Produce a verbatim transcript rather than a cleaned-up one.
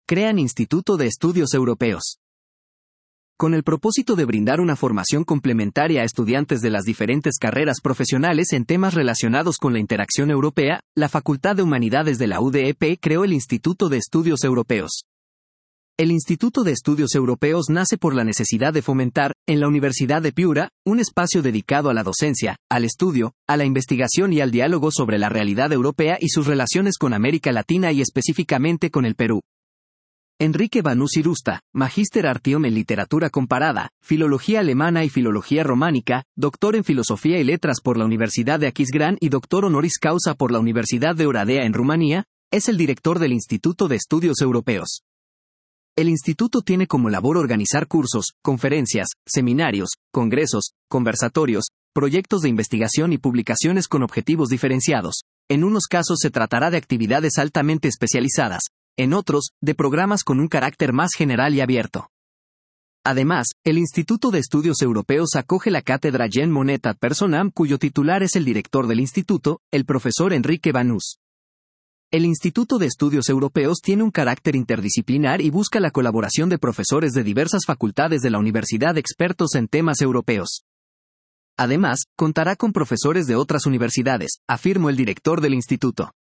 crean Instituto de Estudios Europeos. Con el propósito de brindar una formación complementaria a estudiantes de las diferentes carreras profesionales en temas relacionados con la interacción europea, la Facultad de Humanidades de la U D E P creó el Instituto de Estudios Europeos. El Instituto de Estudios Europeos nace por la necesidad de fomentar, en la Universidad de Piura, un espacio dedicado a la docencia, al estudio, a la investigación y al diálogo sobre la realidad europea y sus relaciones con América Latina y específicamente con el Perú. Enrique Banús Irusta, Magíster Artium en Literatura Comparada, Filología Alemana y Filología Románica, doctor en Filosofía y Letras por la Universidad de Aquisgrán y doctor honoris causa por la Universidad de Oradea en Rumanía, es el director del Instituto de Estudios Europeos. El instituto tiene como labor organizar cursos, conferencias, seminarios, congresos, conversatorios, proyectos de investigación y publicaciones con objetivos diferenciados. En unos casos se tratará de actividades altamente especializadas, en otros, de programas con un carácter más general y abierto. Además, el Instituto de Estudios Europeos acoge la cátedra Jean Monnet ad personam, cuyo titular es el director del instituto, el profesor Enrique Banús. El Instituto de Estudios Europeos tiene un carácter interdisciplinar y busca la colaboración de profesores de diversas facultades de la universidad expertos en temas europeos. Además, contará con profesores de otras universidades, afirmó el director del instituto.